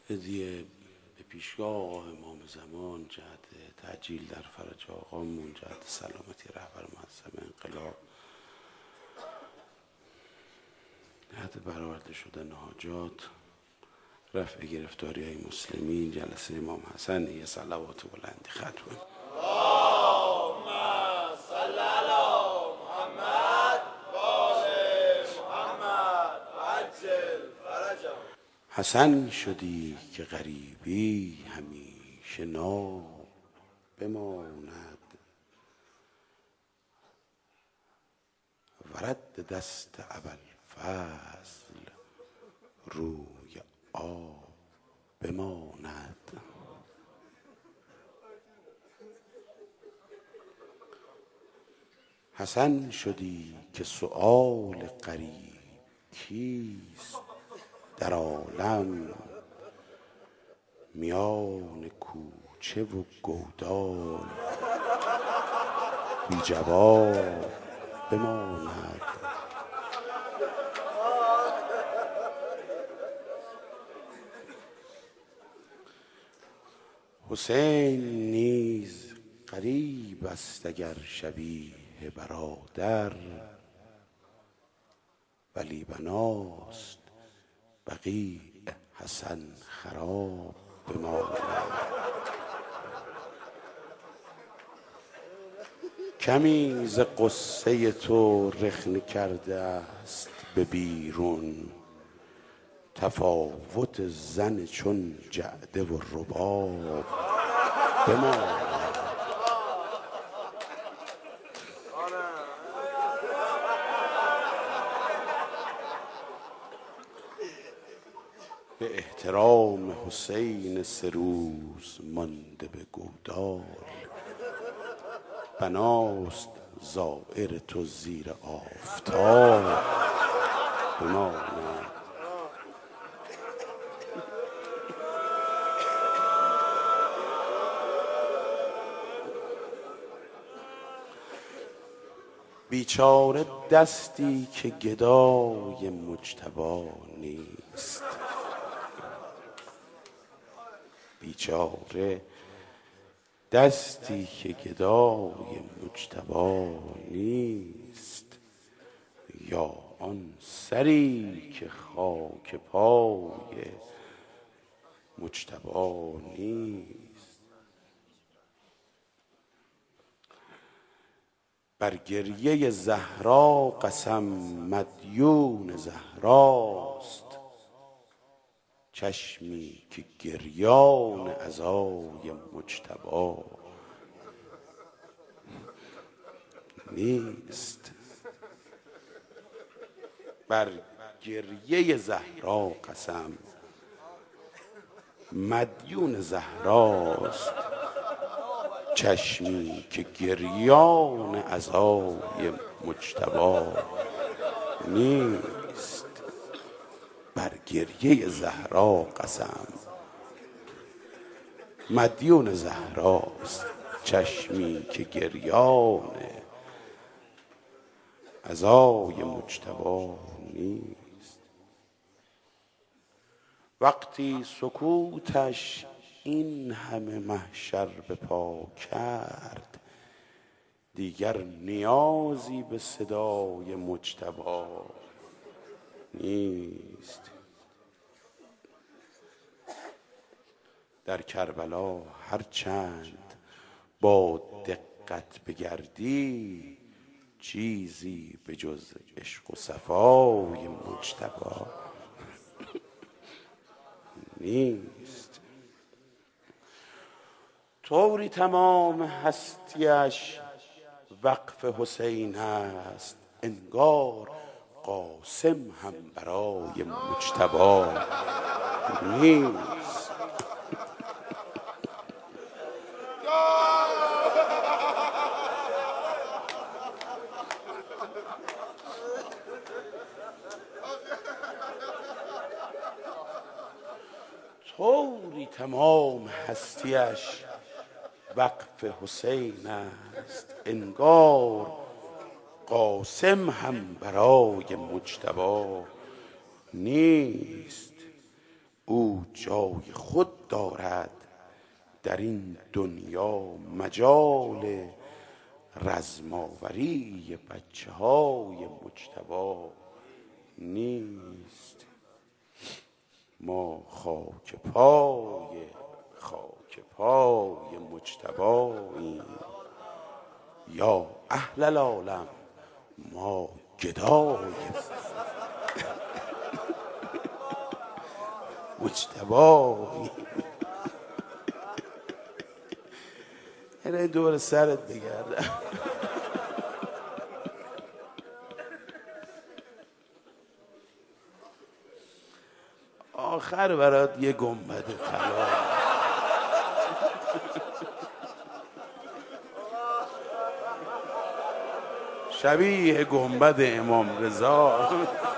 هدیه به پیشگاه امام زمان جهت تعجیل در فرج آقامون، جهت سلامتی رهبر معظم انقلاب، جهت برآورده شدن حاجات، رفع گرفتاری های مسلمین، جلسه امام حسن، یه صلوات بلندی ختم. اللهم صل علی محمد و آل محمد و عجل فرجهم. حسن شدی که غریبی همیشه ناب بماند، ورد دست ابوالفضل روی آب بماند. حسن شدی که سؤال غریب کیست در عالم، میان کوچه و گودال بی جواب بماند. حسین نیز غریب است اگر شبیه برادر، ولی بناست بقیع حسن خراب بماند. کمی ز غصه تو رخنه کرده است به بیرون، تفاوت زن چون جعده و رباب بماند. به احترام حسین 3 روز مانده به گودال، بناست زائر تو زیر آفتاب بماند. بیچاره دستی که گدای مجتبی نیست، بیچاره دستی که گدای مجتبی نیست، یا آن سری که خاک پای مجتبی نیست. بر گریه زهرا قسم مدیون زهراست، چشمی که گریان عزای مجتبی نیست. بر گریه زهرا قسم مدیون زهراست، چشمی که گریان عزای مجتبی نیست. بر گریه زهرا قسم مدیون زهراست، چشمی که گریان عزای مجتبی نیست. وقتی سکوتش این همه محشر به پا کرد، دیگر نیازی به صدای مجتبی نیست. در کربلا هر چند با دقت بگردی، چیزی به جز عشق و صفای مجتبی نیست. طوری تمام هستیش وقف حسین است، انگار قاسم هم برای مجتبی نیست. طوری تمام هستیش وقف حسین است، انگار قاسم هم برای مجتبی نیست. او جای خود دارد در این دنیا، مجال رزماوری بچه های مجتبی نیست. ما خاک پای مجتباییم، یا اهل العالم ما گدای مجتباییم. یعنی دور سرت بگردم. آخر برات یه گنبد طلا، شبیه گنبد امام رضا.